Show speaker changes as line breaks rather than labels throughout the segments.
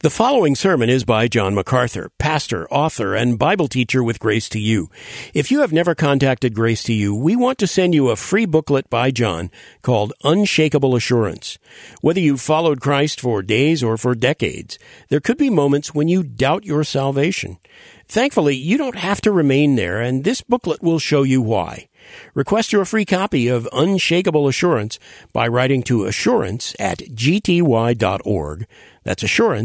The following sermon is by John MacArthur, pastor, author, and Bible teacher with Grace to You. If you have never contacted Grace to You, we want to send you a free booklet by John called Unshakable Assurance. Whether you've followed Christ for days or for decades, there could be moments when you doubt your salvation. Thankfully, you don't have to remain there, and this booklet will show you why. Request your free copy of Unshakable Assurance by writing to assurance@gty.org. That's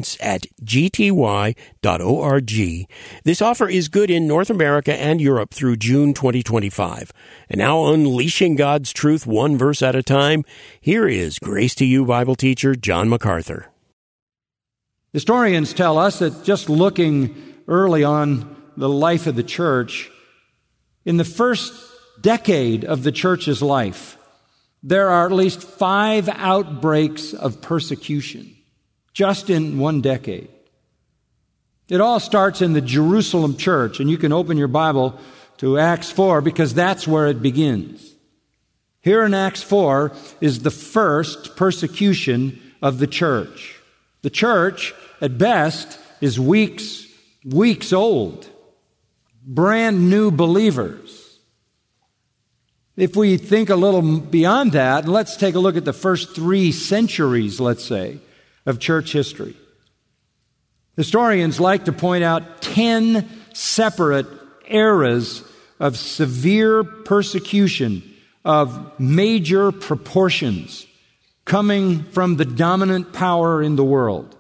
assurance@gty.org. This offer is good in North America and Europe through June 2025. And now, unleashing God's truth one verse at a time, here is Grace to You Bible teacher John MacArthur.
Historians tell us that just looking early on the life of the church, in the first decade of the church's life, there are at least 5 outbreaks of persecution, just in one decade. It all starts in the Jerusalem church, and you can open your Bible to Acts 4 because that's where it begins. Here in Acts 4 is the first persecution of the church. The church, at best, is weeks old, brand new believers. If we think a little beyond that, let's take a look at the first 3 centuries, let's say, of church history. Historians like to point out 10 separate eras of severe persecution of major proportions coming from the dominant power in the world.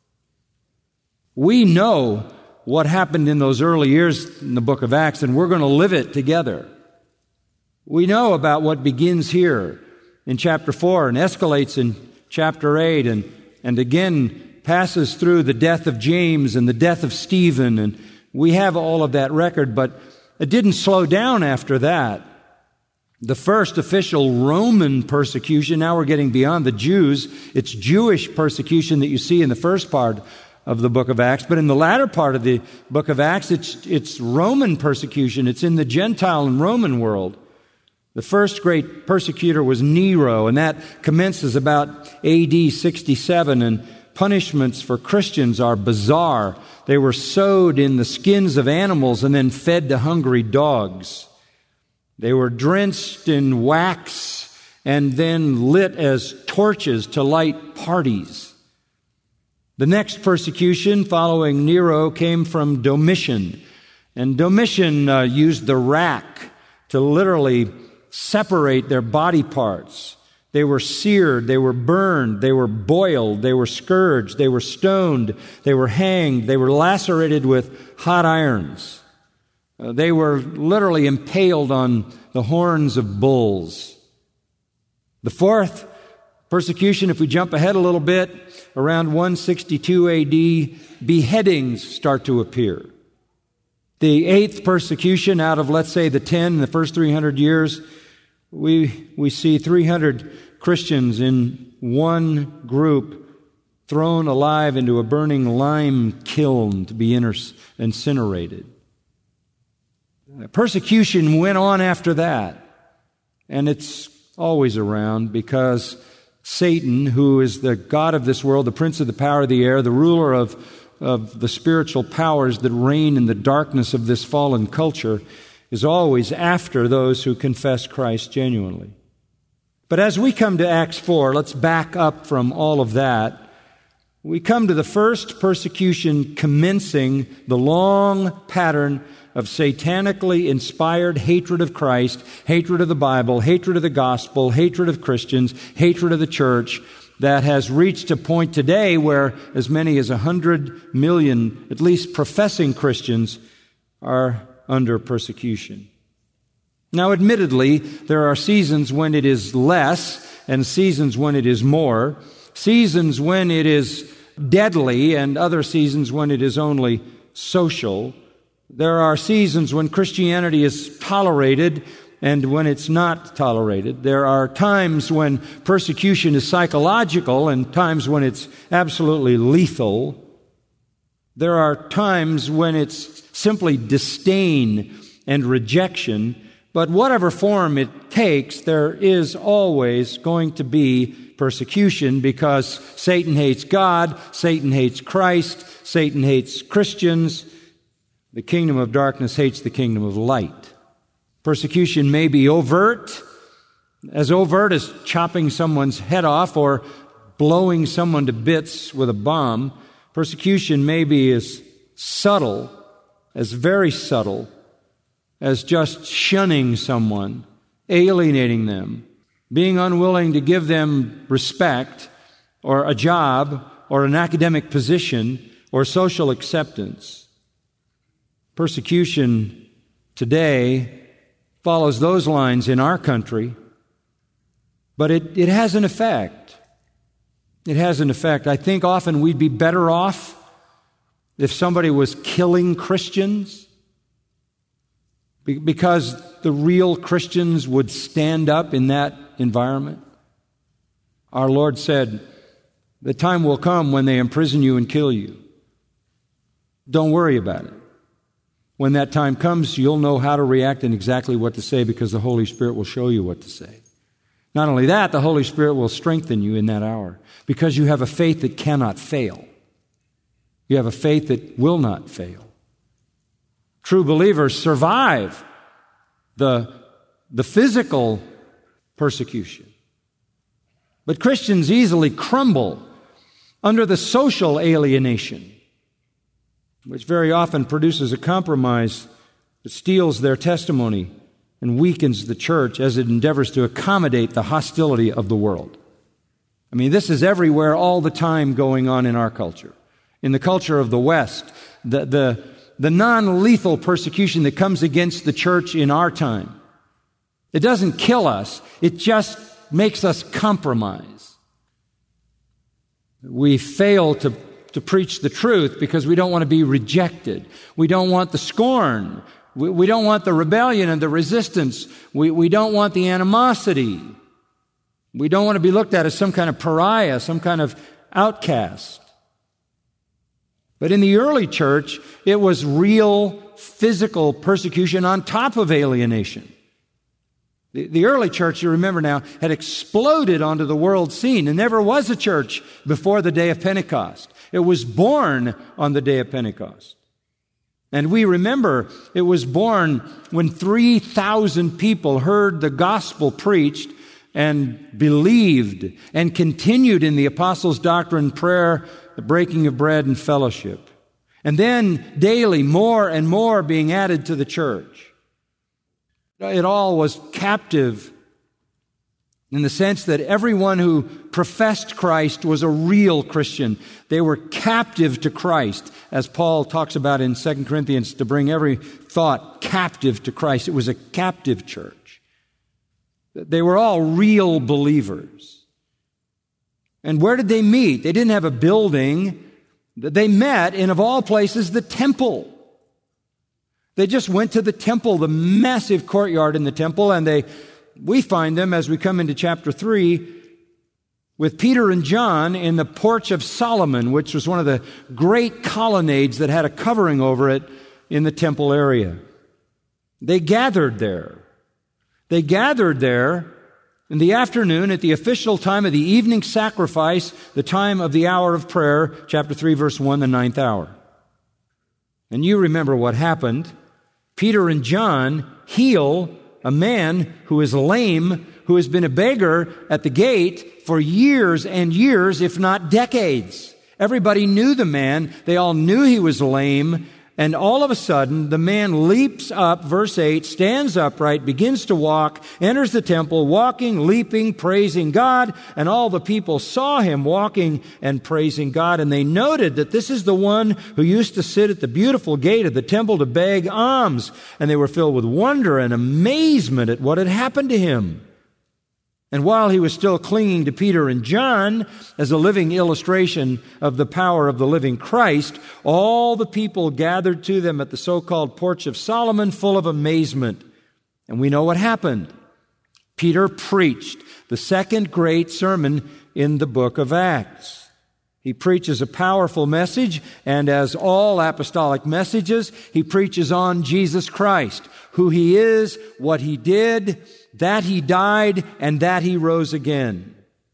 We know what happened in those early years in the book of Acts, and we're going to live it together. We know about what begins here in chapter 4 and escalates in chapter 8 and again passes through the death of James and the death of Stephen. And we have all of that record, but it didn't slow down after that. The first official Roman persecution, now we're getting beyond the Jews. It's Jewish persecution that you see in the first part of the book of Acts. But in the latter part of the book of Acts, it's Roman persecution. It's in the Gentile and Roman world. The first great persecutor was Nero, and that commences about AD 67, and punishments for Christians are bizarre. They were sewed in the skins of animals and then fed to hungry dogs. They were drenched in wax and then lit as torches to light parties. The next persecution following Nero came from Domitian, and Domitian used the rack to literally separate their body parts. They were seared, they were burned, they were boiled, they were scourged, they were stoned, they were hanged, they were lacerated with hot irons. They were literally impaled on the horns of bulls. The fourth persecution, if we jump ahead a little bit, around 162 AD, beheadings start to appear. The 8th persecution out of, let's say, the 10 in the first 300 years, we see 300 Christians in one group thrown alive into a burning lime kiln to be incinerated. Persecution went on after that, and it's always around because Satan, who is the god of this world, the prince of the power of the air, the ruler of the spiritual powers that reign in the darkness of this fallen culture, is always after those who confess Christ genuinely. But as we come to Acts 4, let's back up from all of that. We come to the first persecution commencing the long pattern of satanically inspired hatred of Christ, hatred of the Bible, hatred of the gospel, hatred of Christians, hatred of the church, that has reached a point today where as many as 100 million, at least professing Christians, are under persecution. Now, admittedly, there are seasons when it is less and seasons when it is more, seasons when it is deadly and other seasons when it is only social. There are seasons when Christianity is tolerated and when it's not tolerated. There are times when persecution is psychological and times when it's absolutely lethal. There are times when it's simply disdain and rejection. But whatever form it takes, there is always going to be persecution because Satan hates God, Satan hates Christ, Satan hates Christians. The kingdom of darkness hates the kingdom of light. Persecution may be overt as chopping someone's head off or blowing someone to bits with a bomb. Persecution may be as subtle, as very subtle, as just shunning someone, alienating them, being unwilling to give them respect or a job or an academic position or social acceptance. Persecution today follows those lines in our country, but it has an effect. It has an effect. I think often we'd be better off if somebody was killing Christians, because the real Christians would stand up in that environment. Our Lord said, "The time will come when they imprison you and kill you. Don't worry about it. When that time comes, you'll know how to react and exactly what to say, because the Holy Spirit will show you what to say." Not only that, the Holy Spirit will strengthen you in that hour, because you have a faith that cannot fail. You have a faith that will not fail. True believers survive the physical persecution. But Christians easily crumble under the social alienation, which very often produces a compromise that steals their testimony and weakens the church as it endeavors to accommodate the hostility of the world. I mean, this is everywhere all the time going on in our culture. In the culture of the West, the non-lethal persecution that comes against the church in our time, it doesn't kill us, it just makes us compromise. We fail to preach the truth because we don't want to be rejected. We don't want the scorn. We don't want the rebellion and the resistance. We don't want the animosity. We don't want to be looked at as some kind of pariah, some kind of outcast. But in the early church, it was real physical persecution on top of alienation. The early church, you remember now, had exploded onto the world scene. There never was a church before the day of Pentecost. It was born on the day of Pentecost. And we remember it was born when 3,000 people heard the gospel preached and believed and continued in the apostles' doctrine, prayer, the breaking of bread, and fellowship. And then daily more and more being added to the church. It all was captive in the sense that everyone who professed Christ was a real Christian. They were captive to Christ, as Paul talks about in 2 Corinthians, to bring every thought captive to Christ. It was a captive church. They were all real believers. And where did they meet? They didn't have a building. They met in, of all places, the temple. They just went to the temple, the massive courtyard in the temple, and we find them as we come into chapter 3 with Peter and John in the porch of Solomon, which was one of the great colonnades that had a covering over it in the temple area. They gathered there. They gathered there in the afternoon at the official time of the evening sacrifice, the time of the hour of prayer, chapter 3, verse 1, the 9th hour. And you remember what happened. Peter and John heal a man who is lame, who has been a beggar at the gate for years and years, if not decades. Everybody knew the man. They all knew he was lame. And all of a sudden, the man leaps up, verse 8, stands upright, begins to walk, enters the temple, walking, leaping, praising God. And all the people saw him walking and praising God. And they noted that this is the one who used to sit at the beautiful gate of the temple to beg alms. And they were filled with wonder and amazement at what had happened to him. And while he was still clinging to Peter and John as a living illustration of the power of the living Christ, all the people gathered to them at the so-called porch of Solomon full of amazement. And we know what happened. Peter preached the second great sermon in the book of Acts. He preaches a powerful message, and as all apostolic messages, he preaches on Jesus Christ, who he is, what he did, that he died, and that he rose again.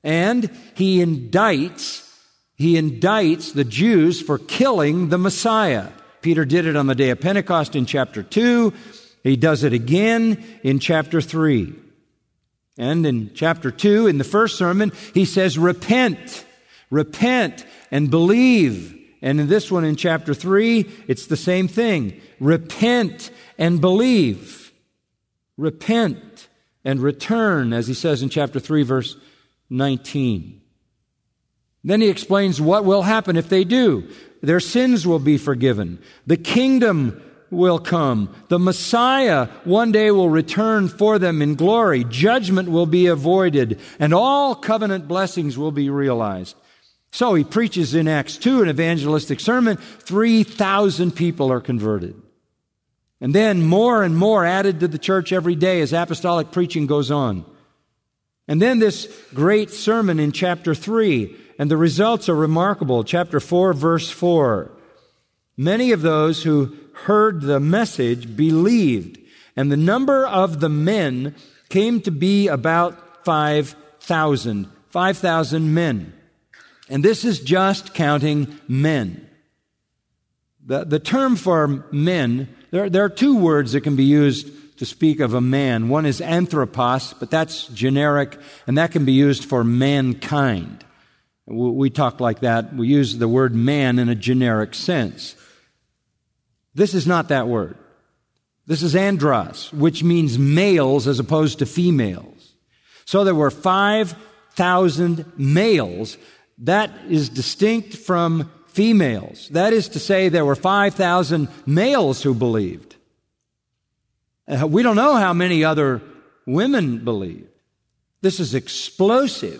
And he indicts the Jews for killing the Messiah. Peter did it on the day of Pentecost in chapter 2. He does it again in chapter 3. And in chapter 2, in the first sermon, he says, repent and believe. And in this one in chapter 3, it's the same thing. Repent and believe. Repent and return, as he says in chapter 3, verse 19. Then he explains what will happen if they do. Their sins will be forgiven. The kingdom will come. The Messiah one day will return for them in glory. Judgment will be avoided, and all covenant blessings will be realized. So he preaches in Acts 2, an evangelistic sermon. 3,000 people are converted. And then more and more added to the church every day as apostolic preaching goes on. And then this great sermon in chapter 3, and the results are remarkable. Chapter 4, verse 4. Many of those who heard the message believed, and the number of the men came to be about 5,000. 5,000 men. And this is just counting men. The term for men, there are two words that can be used to speak of a man. One is anthropos, but that's generic, and that can be used for mankind. We talk like that. We use the word man in a generic sense. This is not that word. This is andros, which means males as opposed to females. So there were 5,000 males. That is distinct from females. That is to say, there were 5,000 males who believed. We don't know how many other women believed. This is explosive.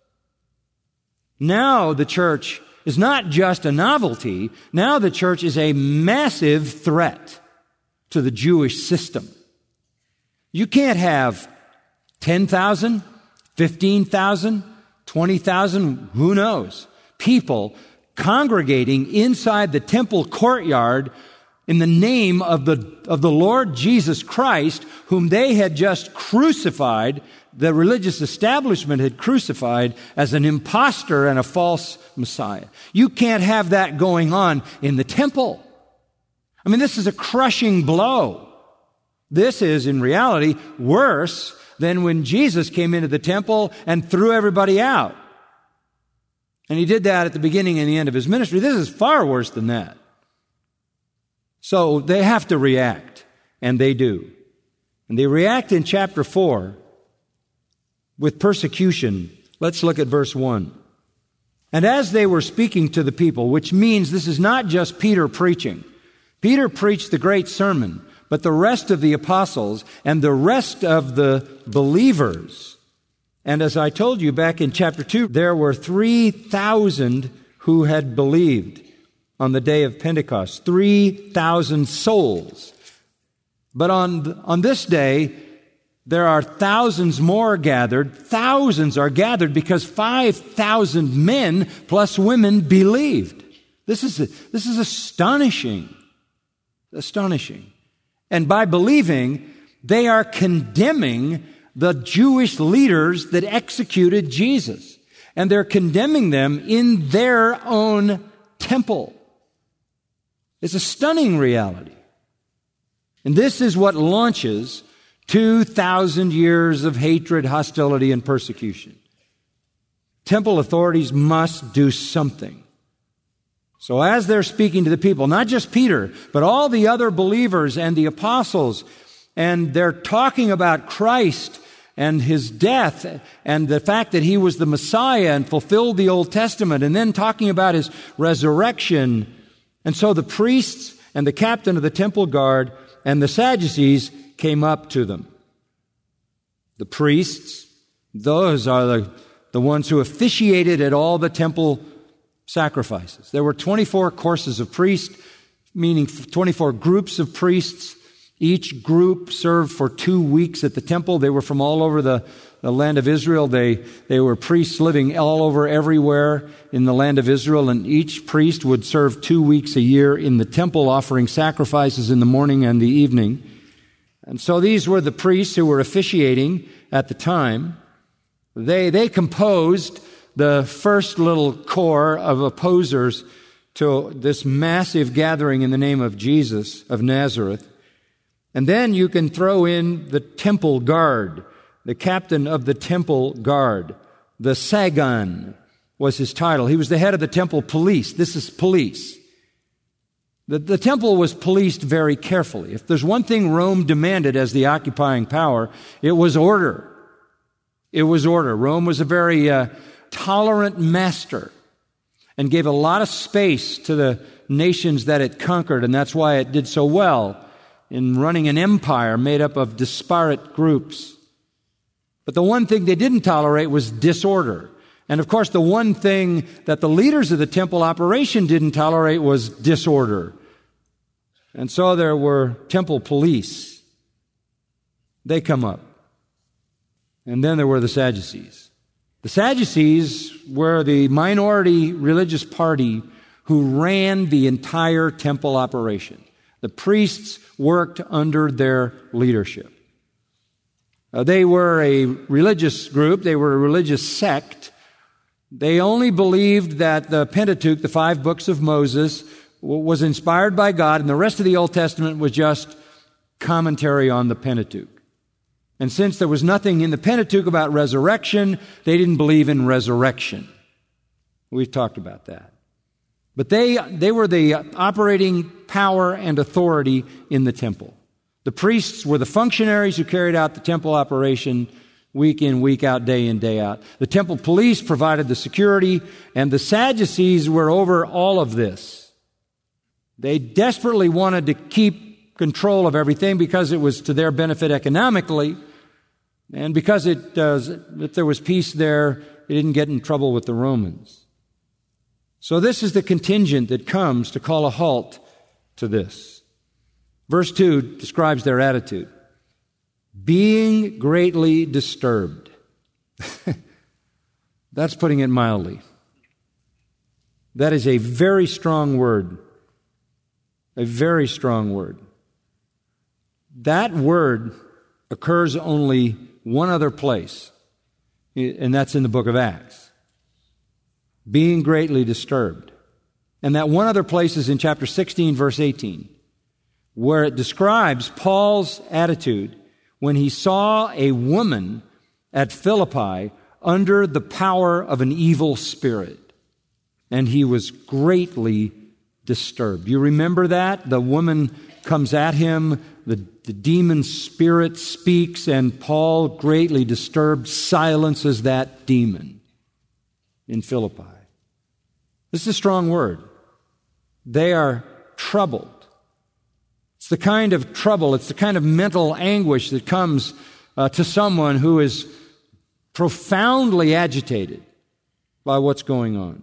Now the church is not just a novelty. Now the church is a massive threat to the Jewish system. You can't have 10,000, 15,000, 20,000, who knows, people congregating inside the temple courtyard in the name of the Lord Jesus Christ, whom they had just crucified, the religious establishment had crucified as an impostor and a false Messiah. You can't have that going on in the temple. I mean, this is a crushing blow. This is, in reality, worse than when Jesus came into the temple and threw everybody out. And he did that at the beginning and the end of his ministry. This is far worse than that. So they have to react, and they do. And they react in chapter 4 with persecution. Let's look at verse 1. And as they were speaking to the people, which means this is not just Peter preaching. Peter preached the great sermon, but the rest of the apostles and the rest of the believers. And as I told you back in chapter 2, there were 3,000 who had believed on the day of Pentecost. 3,000 souls. But on this day, there are thousands more gathered. Thousands are gathered because 5,000 men plus women believed. This is astonishing. Astonishing. And by believing, they are condemning the Jewish leaders that executed Jesus. And they're condemning them in their own temple. It's a stunning reality. And this is what launches 2,000 years of hatred, hostility, and persecution. Temple authorities must do something. So as they're speaking to the people, not just Peter, but all the other believers and the apostles, and they're talking about Christ and his death and the fact that he was the Messiah and fulfilled the Old Testament, and then talking about his resurrection. And so the priests and the captain of the temple guard and the Sadducees came up to them. The priests, those are the ones who officiated at all the temple sacrifices. There were 24 courses of priests, meaning 24 groups of priests. Each group served for 2 weeks at the temple. They were from all over the land of Israel. They were priests living all over everywhere in the land of Israel, and each priest would serve 2 weeks a year in the temple, offering sacrifices in the morning and the evening. And so these were the priests who were officiating at the time. They composed the first little core of opposers to this massive gathering in the name of Jesus of Nazareth. And then you can throw in the temple guard, the captain of the temple guard. The Sagan was his title. He was the head of the temple police. This is police. The temple was policed very carefully. If there's one thing Rome demanded as the occupying power, it was order. It was order. Rome was a very tolerant master and gave a lot of space to the nations that it conquered, and that's why it did so well in running an empire made up of disparate groups. But the one thing they didn't tolerate was disorder. And of course, the one thing that the leaders of the temple operation didn't tolerate was disorder. And so there were temple police. They come up. And then there were the Sadducees. The Sadducees were the minority religious party who ran the entire temple operation. The priests worked under their leadership. They were a religious group. They were a religious sect. They only believed that the Pentateuch, the 5 books of Moses, was inspired by God, and the rest of the Old Testament was just commentary on the Pentateuch. And since there was nothing in the Pentateuch about resurrection, they didn't believe in resurrection. We've talked about that. But they were the operating power and authority in the temple. The priests were the functionaries who carried out the temple operation week in, week out, day in, day out. The temple police provided the security, and the Sadducees were over all of this. They desperately wanted to keep control of everything because it was to their benefit economically, and because if there was peace there, they didn't get in trouble with the Romans. So this is the contingent that comes to call a halt to this. Verse 2 describes their attitude. Being greatly disturbed. That's putting it mildly. That is a very strong word. A very strong word. That word occurs only one other place, and that's in the book of Acts. Being greatly disturbed. And that one other place is in chapter 16, verse 18, where it describes Paul's attitude when he saw a woman at Philippi under the power of an evil spirit. And he was greatly disturbed. You remember that? The woman comes at him, the demon spirit speaks, and Paul, greatly disturbed, silences that demon in Philippi. This is a strong word. They are troubled. It's the kind of trouble, it's the kind of mental anguish that comes to someone who is profoundly agitated by what's going on.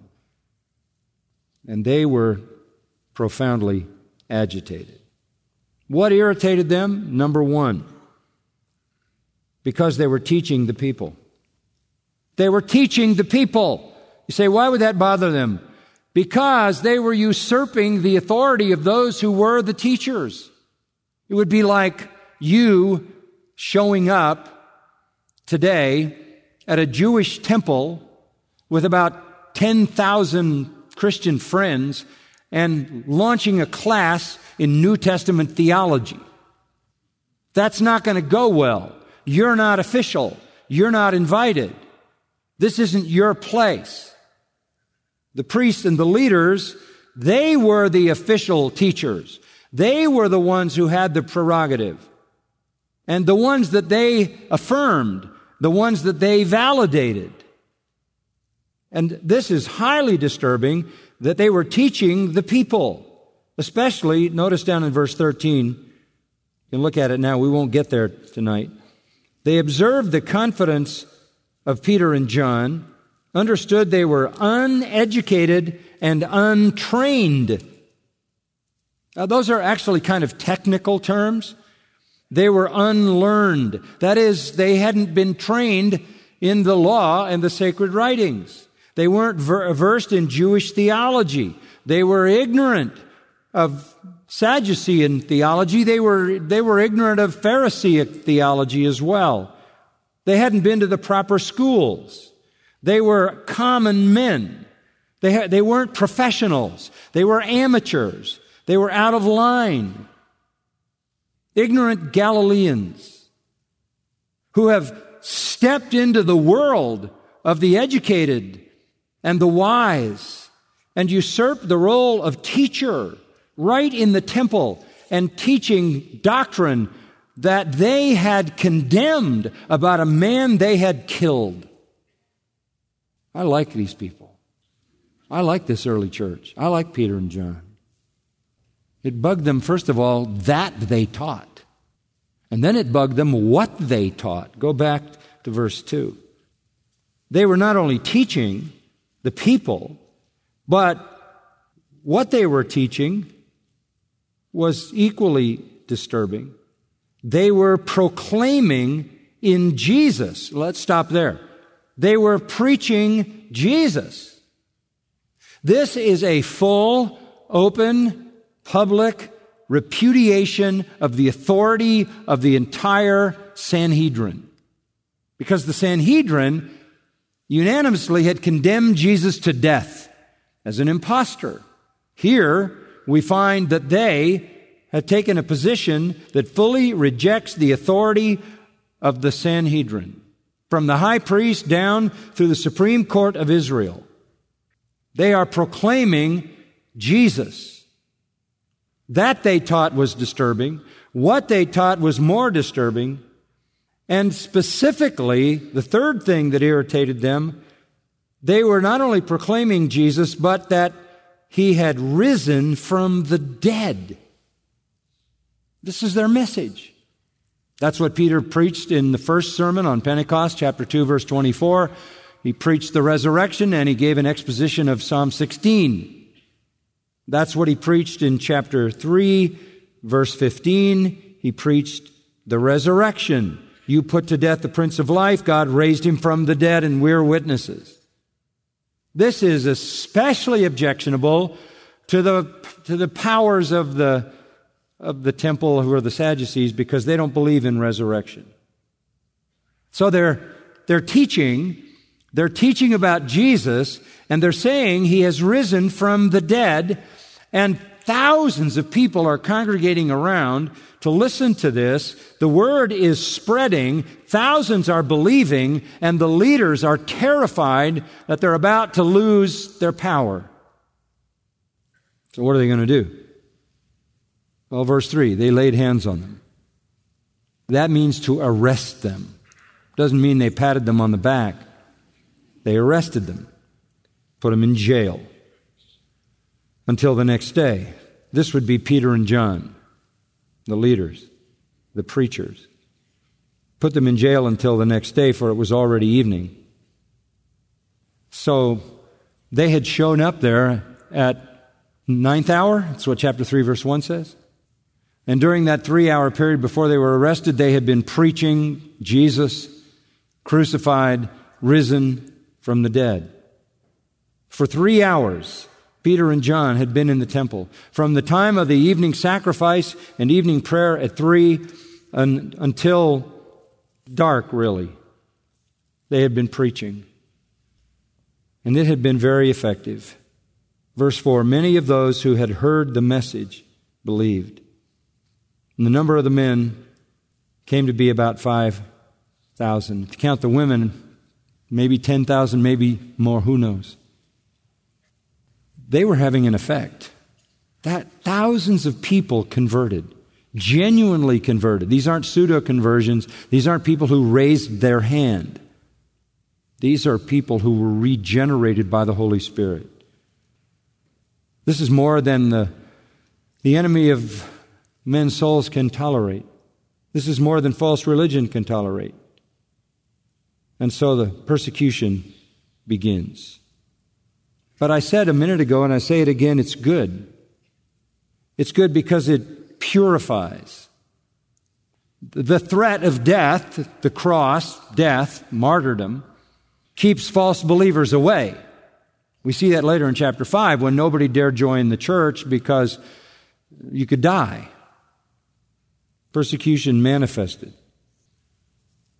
And they were profoundly agitated. What irritated them? Number one, because they were teaching the people. They were teaching the people. You say, why would that bother them? Because they were usurping the authority of those who were the teachers. It would be like you showing up today at a Jewish temple with about 10,000 Christian friends and launching a class in New Testament theology. That's not going to go well. You're not official. You're not invited. This isn't your place. The priests and the leaders, they were the official teachers. They were the ones who had the prerogative. And the ones that they affirmed, the ones that they validated. And this is highly disturbing that they were teaching the people. Especially, notice down in verse 13, you can look at it now, we won't get there tonight. They observed the confidence of Peter and John, understood they were uneducated and untrained. Now, those are actually kind of technical terms. They were unlearned. That is, they hadn't been trained in the law and the sacred writings. They weren't versed in Jewish theology. They were ignorant of Sadducean theology. They were ignorant of Pharisaic theology as well. They hadn't been to the proper schools. They were common men. They weren't professionals. They were amateurs. They were out of line. Ignorant Galileans who have stepped into the world of the educated and the wise and usurped the role of teacher right in the temple and teaching doctrine that they had condemned about a man they had killed. I like these people. I like this early church. I like Peter and John. It bugged them, first of all, that they taught. And then it bugged them what they taught. Go back to verse 2. They were not only teaching the people, but what they were teaching was equally disturbing. They were proclaiming in Jesus. Let's stop there. They were preaching Jesus. This is a full, open, public repudiation of the authority of the entire Sanhedrin. Because the Sanhedrin unanimously had condemned Jesus to death as an impostor. Here, we find that they have taken a position that fully rejects the authority of the Sanhedrin, from the high priest down through the Supreme Court of Israel. They are proclaiming Jesus. That they taught was disturbing. What they taught was more disturbing. And specifically, the third thing that irritated them, they were not only proclaiming Jesus, but that He had risen from the dead. This is their message. That's what Peter preached in the first sermon on Pentecost, chapter 2, verse 24. He preached the resurrection and he gave an exposition of Psalm 16. That's what he preached in chapter 3, verse 15. He preached the resurrection. You put to death the Prince of Life. God raised him from the dead, and we're witnesses. This is especially objectionable to the powers of the temple, who are the Sadducees, because they don't believe in resurrection. So they're teaching about Jesus, and they're saying He has risen from the dead, and thousands of people are congregating around to listen to this. The word is spreading. Thousands are believing, and the leaders are terrified that they're about to lose their power. So what are they going to do? Well, verse 3, they laid hands on them. That means to arrest them. Doesn't mean they patted them on the back. They arrested them, put them in jail until the next day. This would be Peter and John, the leaders, the preachers. Put them in jail until the next day, for it was already evening. So they had shown up there at 9th hour. That's what chapter 3, verse 1 says. And during that 3-hour period before they were arrested, they had been preaching Jesus, crucified, risen from the dead. For 3 hours, Peter and John had been in the temple. From the time of the evening sacrifice and evening prayer at 3 until dark, really, they had been preaching. And it had been very effective. Verse 4, many of those who had heard the message believed. And the number of the men came to be about 5,000. If you count the women, maybe 10,000, maybe more, who knows. They were having an effect. That thousands of people converted, genuinely converted. These aren't pseudo-conversions. These aren't people who raised their hand. These are people who were regenerated by the Holy Spirit. This is more than the enemy of men's souls can tolerate. This is more than false religion can tolerate. And so the persecution begins. But I said a minute ago, and I say it again, it's good. It's good because it purifies. The threat of death, the cross, death, martyrdom, keeps false believers away. We see that later in chapter 5 when nobody dared join the church because you could die. Persecution manifested.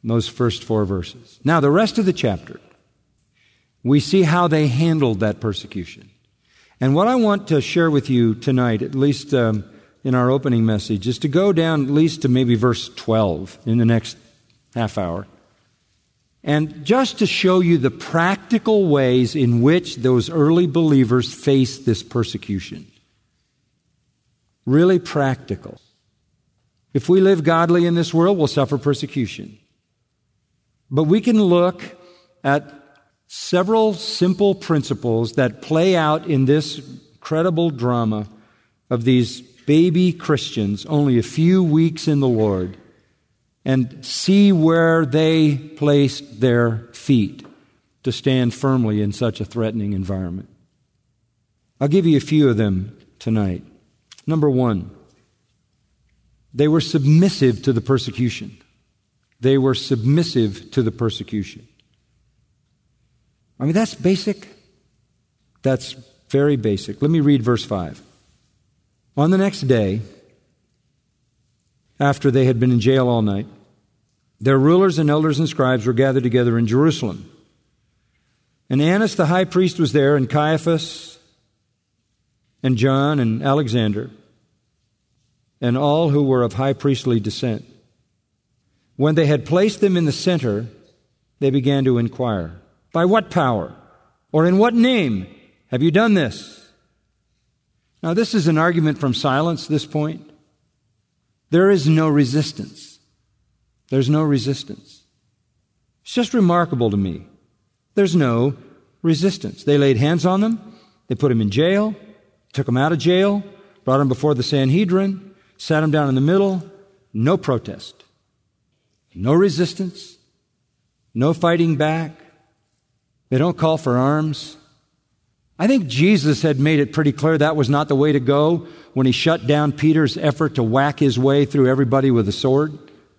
those first 4 verses. Now, the rest of the chapter, we see how they handled that persecution. And what I want to share with you tonight, at least in our opening message, is to go down at least to maybe verse 12 in the next half hour. And just to show you the practical ways in which those early believers faced this persecution. Really practical. If we live godly in this world, we'll suffer persecution. But we can look at several simple principles that play out in this incredible drama of these baby Christians, only a few weeks in the Lord, and see where they placed their feet to stand firmly in such a threatening environment. I'll give you a few of them tonight. Number 1, they were submissive to the persecution. They were submissive to the persecution. I mean, that's basic. That's very basic. Let me read verse 5. On the next day, after they had been in jail all night, their rulers and elders and scribes were gathered together in Jerusalem. And Annas the high priest was there, and Caiaphas, and John, and Alexander, and all who were of high priestly descent. When they had placed them in the center, they began to inquire, "By what power, or in what name have you done this?" Now, this is an argument from silence, this point. There is no resistance. There's no resistance. It's just remarkable to me. There's no resistance. They laid hands on them. They put them in jail, took them out of jail, brought them before the Sanhedrin, sat them down in the middle. No protest. No resistance. No fighting back. They don't call for arms. I think Jesus had made it pretty clear that was not the way to go when he shut down Peter's effort to whack his way through everybody with a sword.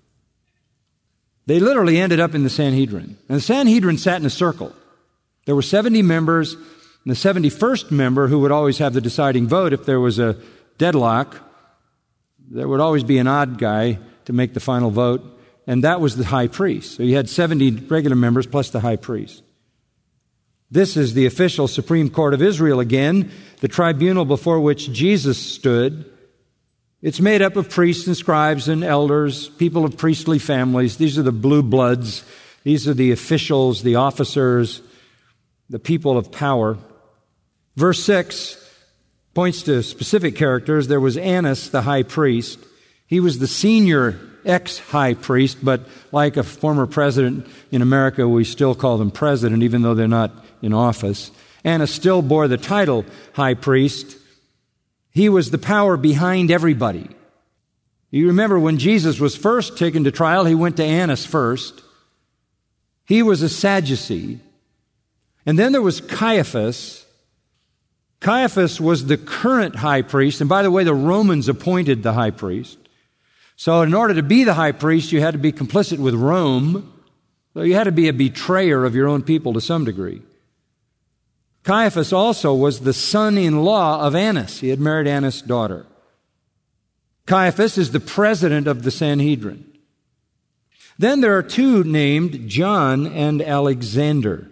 They literally ended up in the Sanhedrin. And the Sanhedrin sat in a circle. There were 70 members, and the 71st member, who would always have the deciding vote if there was a deadlock, there would always be an odd guy to make the final vote, and that was the high priest. So you had 70 regular members plus the high priest. This is the official Supreme Court of Israel again, the tribunal before which Jesus stood. It's made up of priests and scribes and elders, people of priestly families. These are the blue bloods. These are the officials, the officers, the people of power. Verse 6 points to specific characters. There was Annas, the high priest. He was the senior ex-high priest, but like a former president in America, we still call them president, even though they're not in office. Annas still bore the title high priest. He was the power behind everybody. You remember when Jesus was first taken to trial, he went to Annas first. He was a Sadducee. And then there was Caiaphas. Caiaphas was the current high priest. And by the way, the Romans appointed the high priest. So in order to be the high priest, you had to be complicit with Rome. So you had to be a betrayer of your own people to some degree. Caiaphas also was the son-in-law of Annas. He had married Annas' daughter. Caiaphas is the president of the Sanhedrin. Then there are 2 named John and Alexander,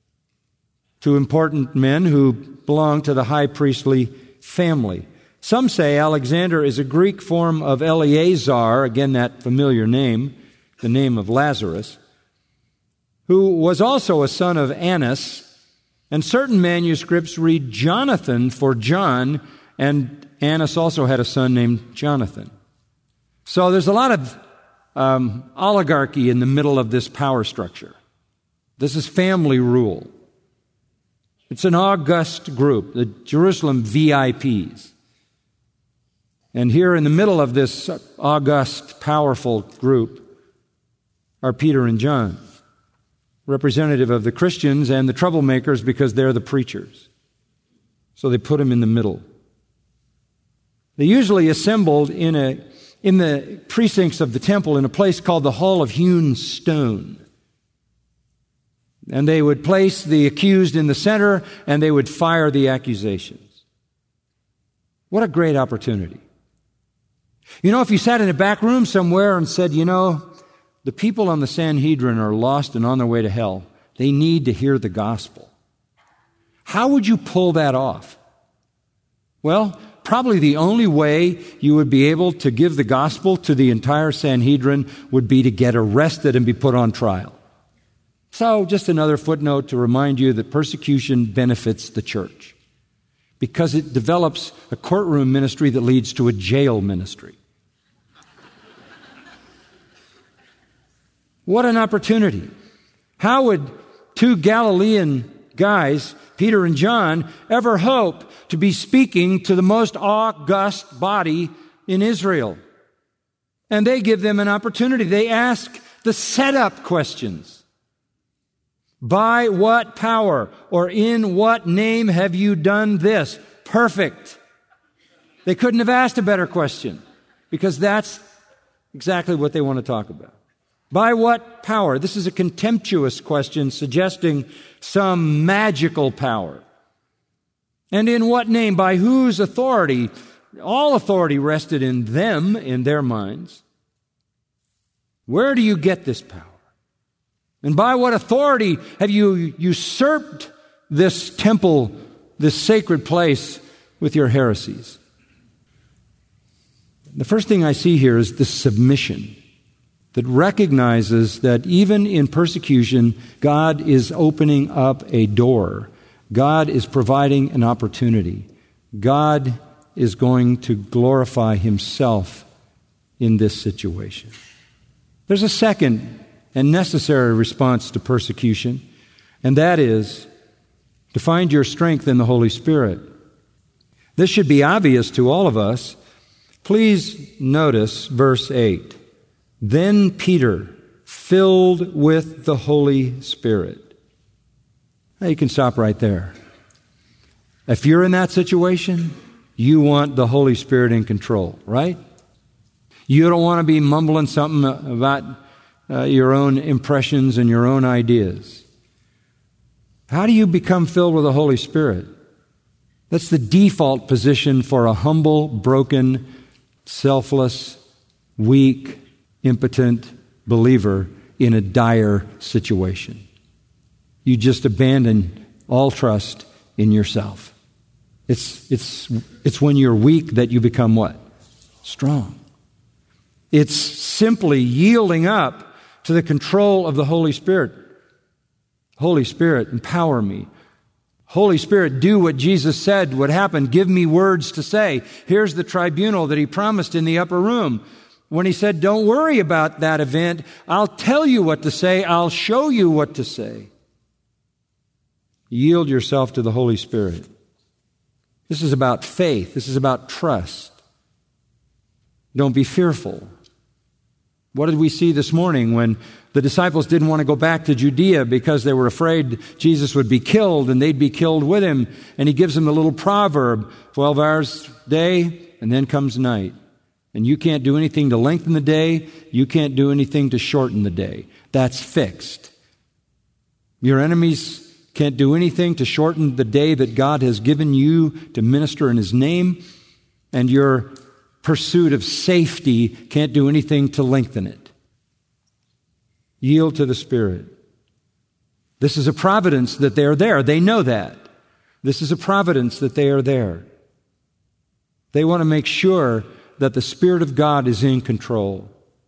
2 important men who belong to the high priestly family. Some say Alexander is a Greek form of Eleazar, again that familiar name, the name of Lazarus, who was also a son of Annas. And certain manuscripts read Jonathan for John, and Annas also had a son named Jonathan. So there's a lot of oligarchy in the middle of this power structure. This is family rule. It's an august group, the Jerusalem VIPs. And here in the middle of this august, powerful group are Peter and John, representative of the Christians and the troublemakers because they're the preachers. So they put them in the middle. They usually assembled in the precincts of the temple in a place called the Hall of Hewn Stone. And they would place the accused in the center and they would fire the accusations. What a great opportunity. You know, if you sat in a back room somewhere and said, the people on the Sanhedrin are lost and on their way to hell. They need to hear the gospel. How would you pull that off? Well, probably the only way you would be able to give the gospel to the entire Sanhedrin would be to get arrested and be put on trial. So, just another footnote to remind you that persecution benefits the church because it develops a courtroom ministry that leads to a jail ministry. What an opportunity. How would two Galilean guys, Peter and John, ever hope to be speaking to the most august body in Israel? And they give them an opportunity. They ask the setup questions. By what power or in what name have you done this? Perfect. They couldn't have asked a better question because that's exactly what they want to talk about. By what power? This is a contemptuous question suggesting some magical power. And in what name? By whose authority? All authority rested in them, in their minds. Where do you get this power? And by what authority have you usurped this temple, this sacred place, with your heresies? The first thing I see here is the submission that recognizes that even in persecution, God is opening up a door. God is providing an opportunity. God is going to glorify Himself in this situation. There's a second and necessary response to persecution, and that is to find your strength in the Holy Spirit. This should be obvious to all of us. Please notice verse 8. Then Peter, filled with the Holy Spirit. Now you can stop right there. If you're in that situation, you want the Holy Spirit in control, right? You don't want to be mumbling something about your own impressions and your own ideas. How do you become filled with the Holy Spirit? That's the default position for a humble, broken, selfless, weak, impotent believer in a dire situation. You just abandon all trust in yourself. It's when you're weak that you become what? Strong. It's simply yielding up to the control of the Holy Spirit. Holy Spirit, empower me. Holy Spirit, do what Jesus said would happen. Give me words to say. Here's the tribunal that He promised in the upper room. When He said, don't worry about that event. I'll tell you what to say. I'll show you what to say. Yield yourself to the Holy Spirit. This is about faith. This is about trust. Don't be fearful. What did we see this morning when the disciples didn't want to go back to Judea because they were afraid Jesus would be killed and they'd be killed with Him? And He gives them a little proverb, 12 hours day and then comes night. And you can't do anything to lengthen the day. You can't do anything to shorten the day. That's fixed. Your enemies can't do anything to shorten the day that God has given you to minister in His name. And your pursuit of safety can't do anything to lengthen it. Yield to the Spirit. This is a providence that they are there. They know that. This is a providence that they are there. They want to make sure that the Spirit of God is in control.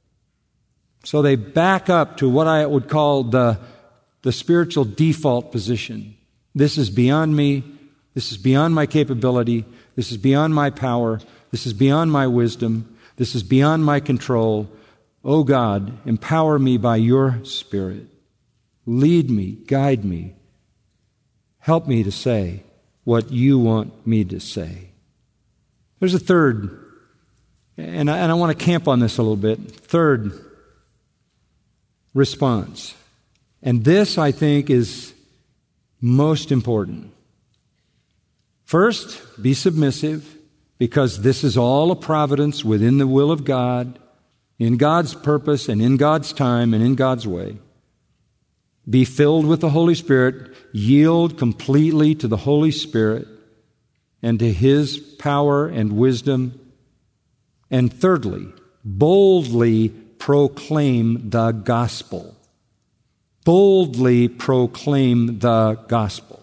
So they back up to what I would call the spiritual default position. This is beyond me. This is beyond my capability. This is beyond my power. This is beyond my wisdom. This is beyond my control. Oh God, empower me by your Spirit. Lead me, guide me. Help me to say what you want me to say. There's a third, and I want to camp on this a little bit. Third response. And this, I think, is most important. First, be submissive, because this is all a providence within the will of God, in God's purpose and in God's time and in God's way. Be filled with the Holy Spirit. Yield completely to the Holy Spirit and to His power and wisdom. And thirdly, boldly proclaim the gospel. Boldly proclaim the gospel.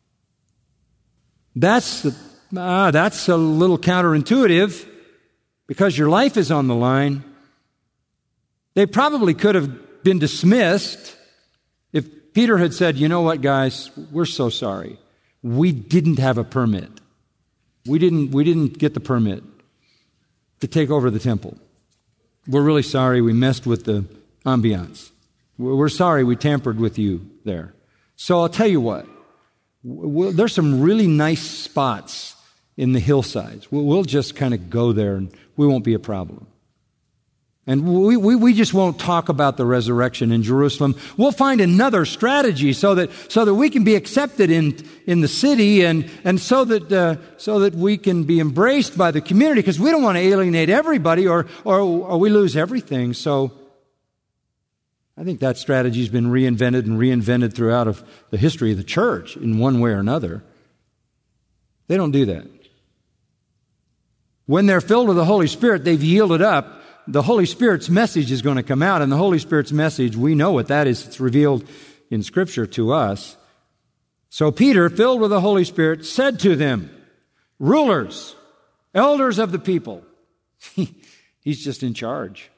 That's a little counterintuitive because your life is on the line. They probably could have been dismissed if Peter had said, you know what, guys, we're so sorry. We didn't have a permit. We didn't get the permit to take over the temple. We're really sorry we messed with the ambiance. We're sorry we tampered with you there. So I'll tell you what. There's some really nice spots in the hillsides. We'll just kind of go there and we won't be a problem. And we just won't talk about the resurrection in Jerusalem. We'll find another strategy so that we can be accepted in the city and so that we can be embraced by the community, because we don't want to alienate everybody or we lose everything. So I think that strategy has been reinvented throughout of the history of the church in one way or another. They don't do that. When they're filled with the Holy Spirit, they've yielded up. The Holy Spirit's message is going to come out, and the Holy Spirit's message, we know what that is. It's revealed in Scripture to us. So Peter, filled with the Holy Spirit, said to them, rulers, elders of the people. He's just in charge.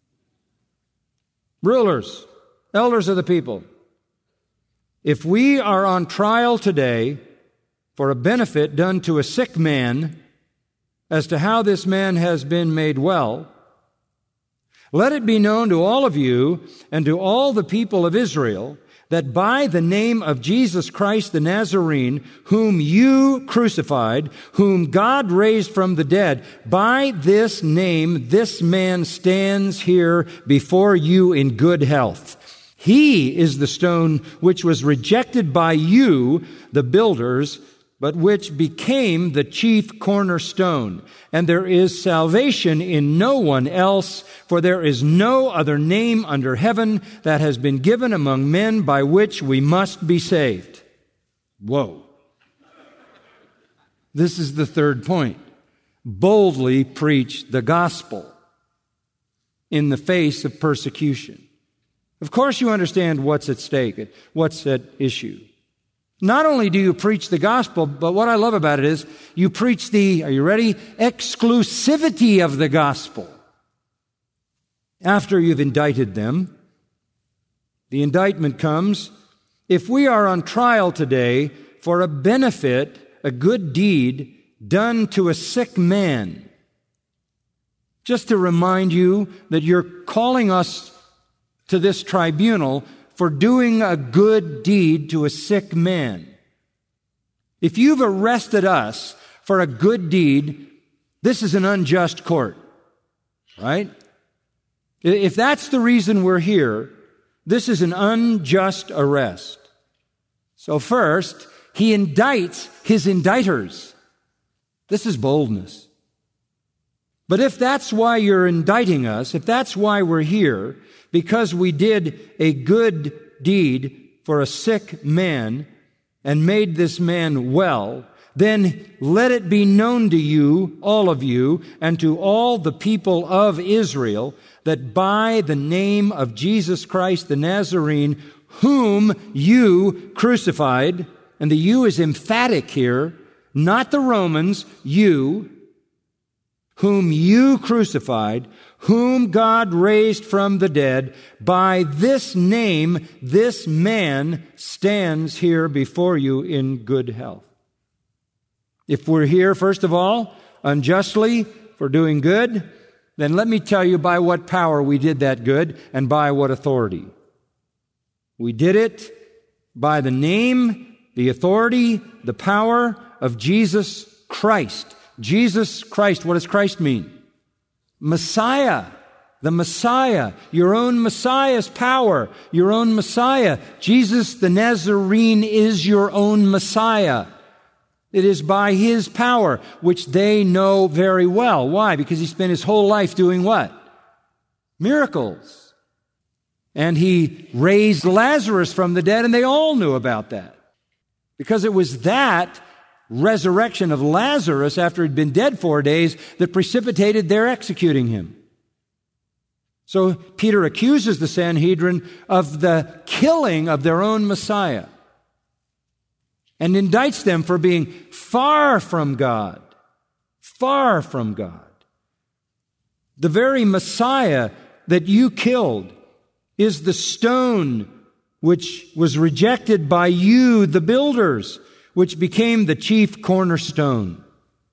Rulers, elders of the people. If we are on trial today for a benefit done to a sick man as to how this man has been made well, let it be known to all of you and to all the people of Israel that by the name of Jesus Christ the Nazarene, whom you crucified, whom God raised from the dead, by this name this man stands here before you in good health. He is the stone which was rejected by you, the builders, but which became the chief cornerstone. And there is salvation in no one else, for there is no other name under heaven that has been given among men by which we must be saved. Whoa. This is the third point. Boldly preach the gospel in the face of persecution. Of course you understand what's at stake, what's at issue. Not only do you preach the gospel, but what I love about it is you preach the, are you ready? Exclusivity of the gospel. After you've indicted them, the indictment comes, if we are on trial today for a benefit, a good deed done to a sick man, just to remind you that you're calling us to this tribunal for doing a good deed to a sick man. If you've arrested us for a good deed, this is an unjust court, right? If that's the reason we're here, this is an unjust arrest. So first, he indicts his indicters. This is boldness. But if that's why you're indicting us, if that's why we're here, because we did a good deed for a sick man and made this man well, then let it be known to you, all of you, and to all the people of Israel, that by the name of Jesus Christ the Nazarene, whom you crucified, and the you is emphatic here, not the Romans, you, whom you crucified, whom God raised from the dead, by this name, this man stands here before you in good health. If we're here, first of all, unjustly for doing good, then let me tell you by what power we did that good and by what authority. We did it by the name, the authority, the power of Jesus Christ. Jesus Christ, what does Christ mean? Messiah, the Messiah, your own Messiah's power, your own Messiah. Jesus the Nazarene is your own Messiah. It is by His power, which they know very well. Why? Because He spent His whole life doing what? Miracles. And He raised Lazarus from the dead, and they all knew about that. Because it was that resurrection of Lazarus after he'd been dead 4 days that precipitated their executing him. So Peter accuses the Sanhedrin of the killing of their own Messiah and indicts them for being far from God. Far from God. The very Messiah that you killed is the stone which was rejected by you, the builders, which became the chief cornerstone.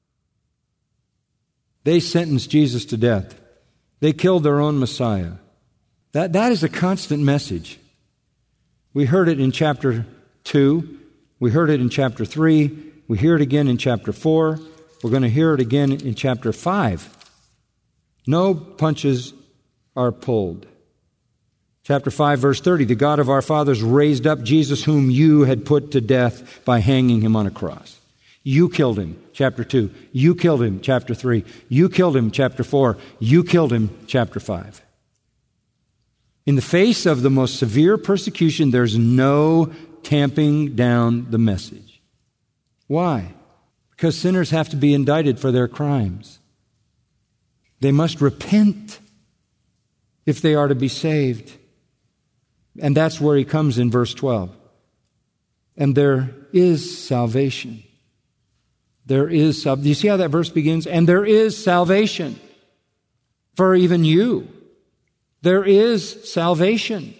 They sentenced Jesus to death. They killed their own Messiah. That is a constant message. We heard it in chapter 2. We heard it in chapter 3. We hear it again in chapter 4. We're going to hear it again in chapter 5. No punches are pulled. Chapter 5, verse 30, the God of our fathers raised up Jesus, whom you had put to death by hanging him on a cross. You killed him, chapter 2. You killed him, chapter 3. You killed him, chapter 4. You killed him, chapter 5. In the face of the most severe persecution, there's no tamping down the message. Why? Because sinners have to be indicted for their crimes. They must repent if they are to be saved. And that's where he comes in verse 12. And there is salvation. Do you see how that verse begins? And there is salvation for even you. There is salvation.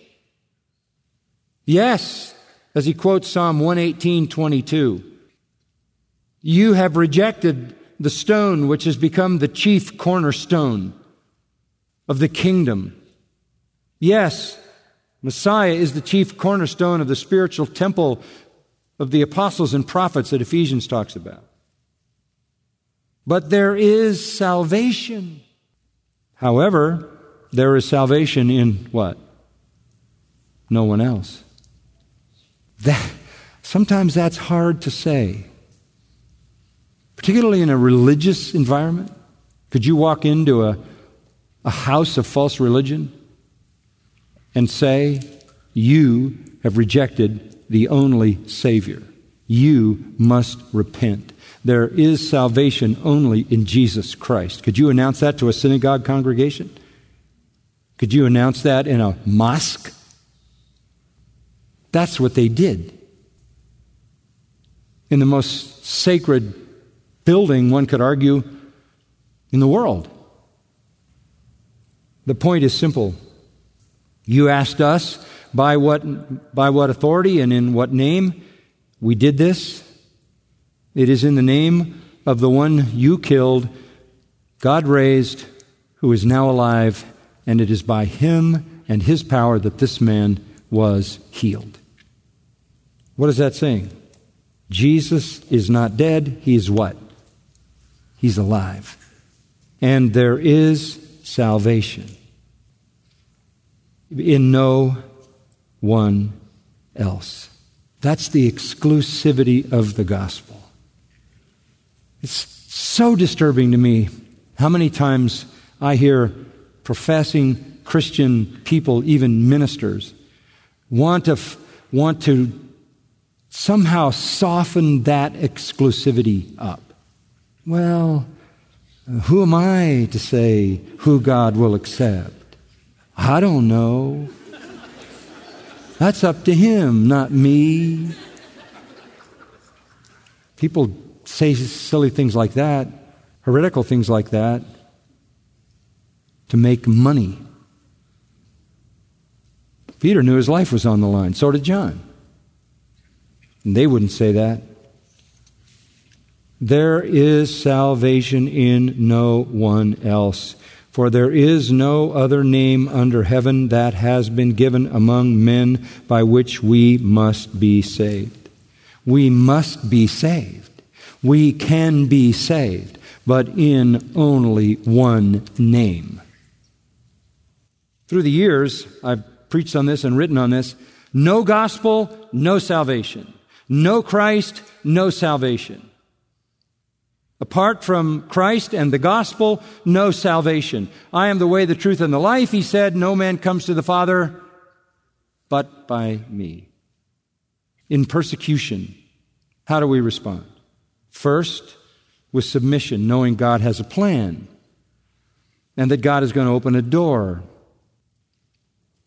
Yes, as he quotes Psalm 118:22, you have rejected the stone which has become the chief cornerstone of the kingdom. Yes, Messiah is the chief cornerstone of the spiritual temple of the apostles and prophets that Ephesians talks about. But there is salvation. However, there is salvation in what? No one else. Sometimes that's hard to say. Particularly in a religious environment. Could you walk into a house of false religion and say, you have rejected the only Savior. You must repent. There is salvation only in Jesus Christ. Could you announce that to a synagogue congregation? Could you announce that in a mosque? That's what they did. In the most sacred building, one could argue, in the world. The point is simple. You asked us by what authority and in what name we did this. It is in the name of the one you killed, God raised, who is now alive, and it is by him and his power that this man was healed. What is that saying? Jesus is not dead. He is what? He's alive. And there is salvation in no one else. That's the exclusivity of the gospel. It's so disturbing to me how many times I hear professing Christian people, even ministers, want to somehow soften that exclusivity up. Well, who am I to say who God will accept? I don't know. That's up to him, not me. People say silly things like that, heretical things like that, to make money. Peter knew his life was on the line. So did John. And they wouldn't say that. There is salvation in no one else. For there is no other name under heaven that has been given among men by which we must be saved. We must be saved. We can be saved, but in only one name. Through the years, I've preached on this and written on this. No gospel, no salvation. No Christ, no salvation. Apart from Christ and the gospel, no salvation. I am the way, the truth, and the life, he said. No man comes to the Father but by me. In persecution, how do we respond? First, with submission, knowing God has a plan and that God is going to open a door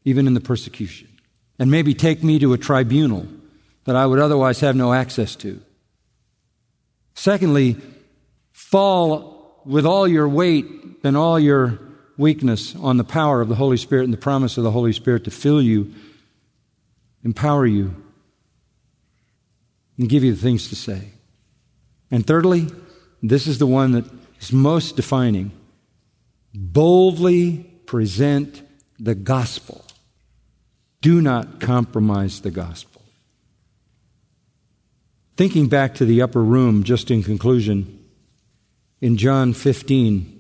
even in the persecution, and maybe take me to a tribunal that I would otherwise have no access to. Secondly, fall with all your weight and all your weakness on the power of the Holy Spirit and the promise of the Holy Spirit to fill you, empower you, and give you the things to say. And thirdly, this is the one that is most defining. Boldly present the gospel. Do not compromise the gospel. Thinking back to the upper room, just in conclusion, in John 15,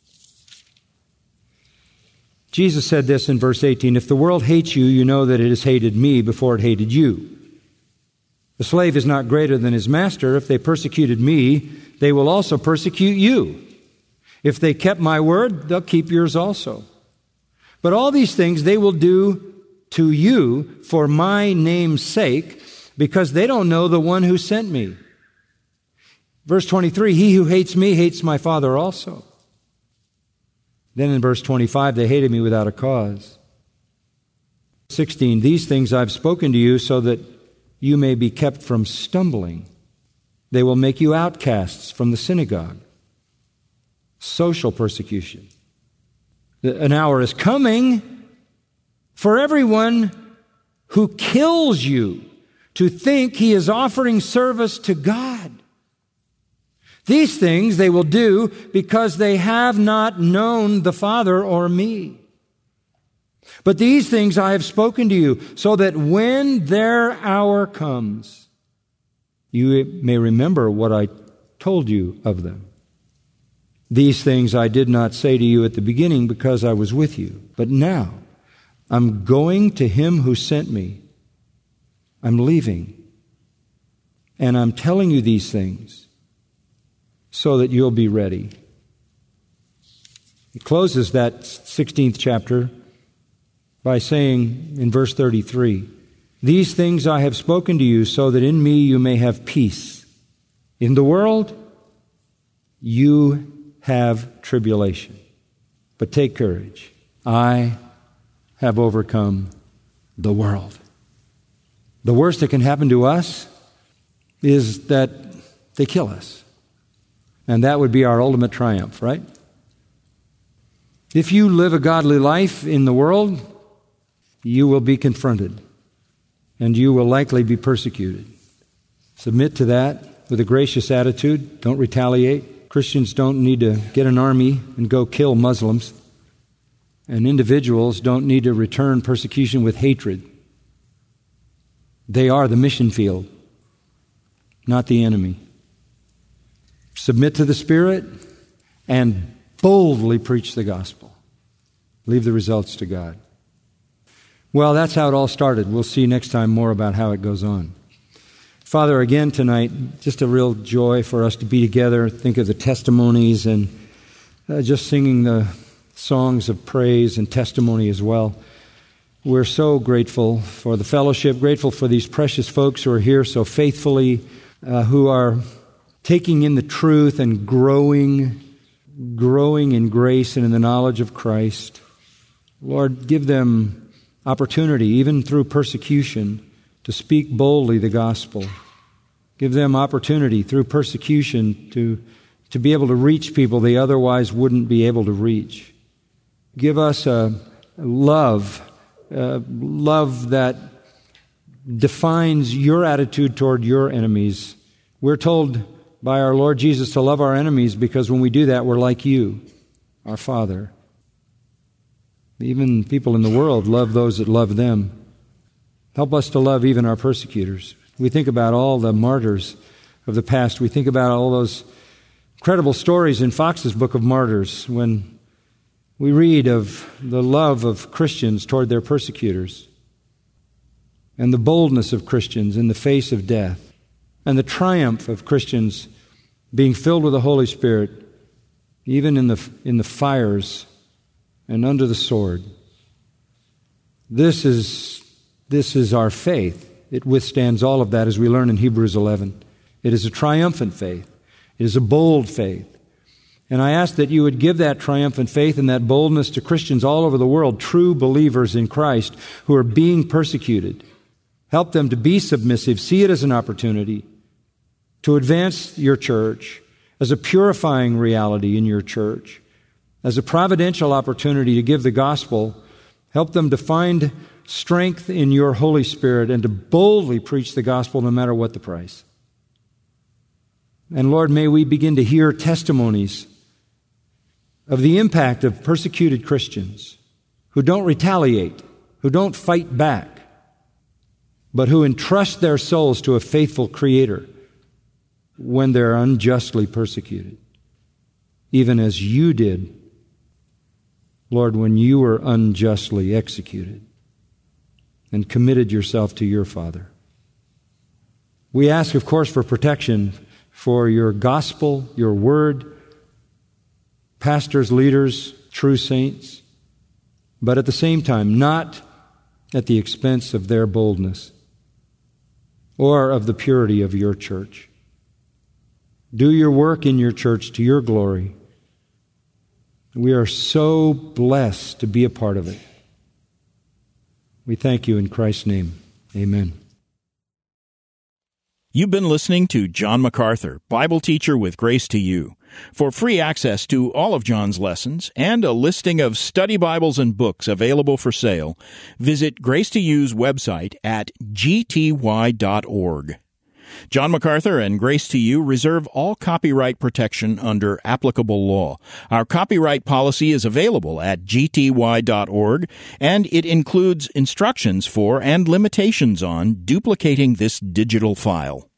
Jesus said this in verse 18, "If the world hates you, you know that it has hated me before it hated you. The slave is not greater than his master. If they persecuted me, they will also persecute you. If they kept my word, they'll keep yours also. But all these things they will do to you for my name's sake, because they don't know the one who sent me." Verse 23, "He who hates me hates my Father also." Then in verse 25, "They hated me without a cause." 16, "These things I've spoken to you so that you may be kept from stumbling. They will make you outcasts from the synagogue." Social persecution. An hour is coming for everyone who kills you to think he is offering service to God. These things they will do because they have not known the Father or me. But these things I have spoken to you, so that when their hour comes, you may remember what I told you of them. These things I did not say to you at the beginning because I was with you. But now I'm going to him who sent me. I'm leaving. And I'm telling you these things so that you'll be ready. He closes that 16th chapter by saying in verse 33, "These things I have spoken to you so that in me you may have peace. In the world you have tribulation. But take courage. I have overcome the world." The worst that can happen to us is that they kill us. And that would be our ultimate triumph, right? If you live a godly life in the world, you will be confronted. And you will likely be persecuted. Submit to that with a gracious attitude. Don't retaliate. Christians don't need to get an army and go kill Muslims. And individuals don't need to return persecution with hatred. They are the mission field, not the enemy. Submit to the Spirit and boldly preach the gospel. Leave the results to God. Well, that's how it all started. We'll see next time more about how it goes on. Father, again tonight, just a real joy for us to be together, think of the testimonies and just singing the songs of praise and testimony as well. We're so grateful for the fellowship, grateful for these precious folks who are here so faithfully, who are taking in the truth and growing in grace and in the knowledge of Christ. Lord, give them opportunity, even through persecution, to speak boldly the gospel. Give them opportunity through persecution to be able to reach people they otherwise wouldn't be able to reach. Give us a love that defines your attitude toward your enemies. We're told by our Lord Jesus to love our enemies because when we do that, we're like you, our Father. Even people in the world love those that love them. Help us to love even our persecutors. We think about all the martyrs of the past. We think about all those incredible stories in Fox's Book of Martyrs when we read of the love of Christians toward their persecutors and the boldness of Christians in the face of death and the triumph of Christians being filled with the Holy Spirit even in the fires and under the sword. This is our faith. It withstands all of that, as we learn in Hebrews 11. It is a triumphant faith. It is a bold faith. And I ask that you would give that triumphant faith and that boldness to Christians all over the world, true believers in Christ who are being persecuted. Help them to be submissive, see it as an opportunity to advance your church as a purifying reality in your church, as a providential opportunity to give the gospel. Help them to find strength in your Holy Spirit and to boldly preach the gospel no matter what the price. And Lord, may we begin to hear testimonies of the impact of persecuted Christians who don't retaliate, who don't fight back, but who entrust their souls to a faithful Creator when they're unjustly persecuted, even as you did, Lord, when you were unjustly executed and committed yourself to your Father. We ask, of course, for protection for your gospel, your word, pastors, leaders, true saints, but at the same time, not at the expense of their boldness or of the purity of your church. Do your work in your church to your glory. We are so blessed to be a part of it. We thank you in Christ's name. Amen.
You've been listening to John MacArthur, Bible teacher with Grace to You. For free access to all of John's lessons and a listing of study Bibles and books available for sale, visit Grace to You's website at gty.org. John MacArthur and Grace to You reserve all copyright protection under applicable law. Our copyright policy is available at gty.org, and it includes instructions for and limitations on duplicating this digital file.